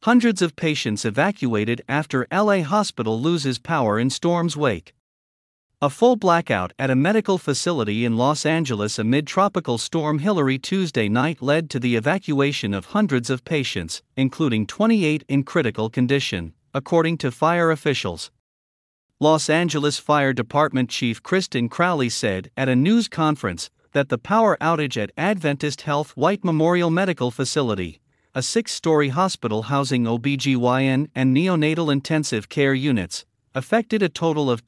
Hundreds of patients evacuated after LA hospital loses power in storm's wake. A full blackout at a medical facility in Los Angeles amid Tropical Storm Hilary Tuesday night led to the evacuation of hundreds of patients, including 28 in critical condition, according to fire officials. Los Angeles Fire Department Chief Kristen Crowley said at a news conference that the power outage at Adventist Health White Memorial Medical Facility, a 6-story hospital housing OB/GYN and neonatal intensive care units, affected a total of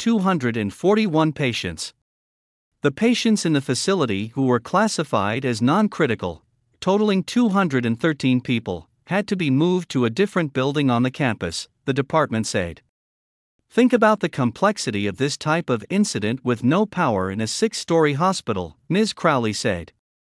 241 patients. The patients in the facility who were classified as non-critical, totaling 213 people, had to be moved to a different building on the campus, the department said. Think about the complexity of this type of incident with no power in a 6-story hospital, Ms. Crowley said.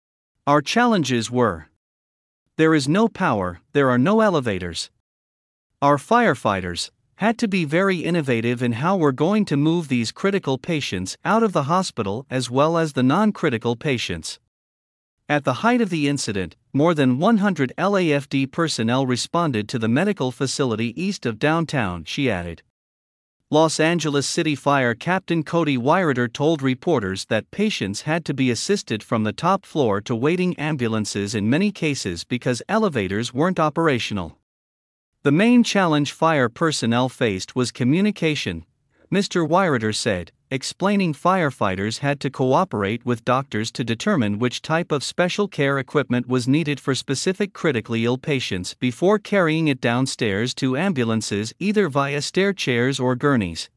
Our challenges were: there is no power, there are no elevators. Our firefighters had to be very innovative in how we're going to move these critical patients out of the hospital as well as the non-critical patients. At the height of the incident, more than 100 LAFD personnel responded to the medical facility east of downtown, she added. Los Angeles City Fire Captain Cody Weireter told reporters that patients had to be assisted from the top floor to waiting ambulances in many cases because elevators weren't operational. The main challenge fire personnel faced was communication, Mr. Weireter said, explaining firefighters had to cooperate with doctors to determine which type of special care equipment was needed for specific critically ill patients before carrying it downstairs to ambulances either via stair chairs or gurneys.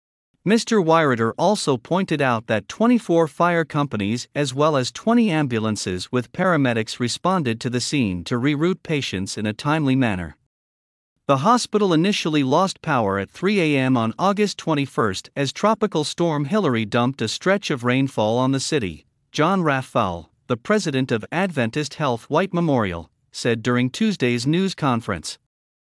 Mr. Weireter also pointed out that 24 fire companies as well as 20 ambulances with paramedics responded to the scene to reroute patients in a timely manner. The hospital initially lost power at 3 a.m. on August 21 as Tropical Storm Hilary dumped a stretch of rainfall on the city, John Raffal, the president of Adventist Health White Memorial, said during Tuesday's news conference.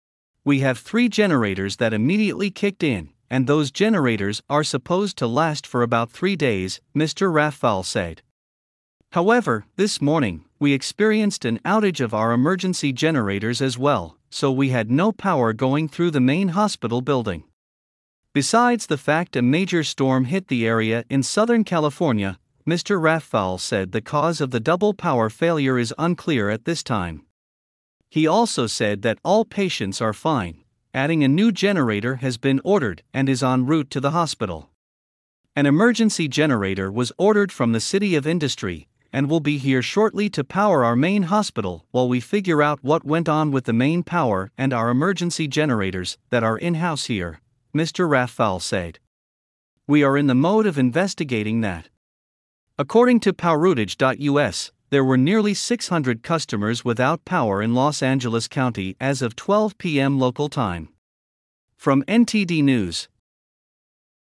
We have 3 generators that immediately kicked in, and those generators are supposed to last for about 3 days, Mr. Raffal said. However, this morning, we experienced an outage of our emergency generators as well, so we had no power going through the main hospital building. Besides the fact a major storm hit the area in Southern California, Mr. Raffal said the cause of the double power failure is unclear at this time. He also said that all patients are fine, adding a new generator has been ordered and is en route to the hospital. An emergency generator was ordered from the City of Industry and will be here shortly to power our main hospital while we figure out what went on with the main power and our emergency generators that are in-house here, Mr. Raffal said. We are in the mode of investigating that. According to poweroutage.us, there were nearly 600 customers without power in Los Angeles County as of 12 p.m. local time. From NTD News.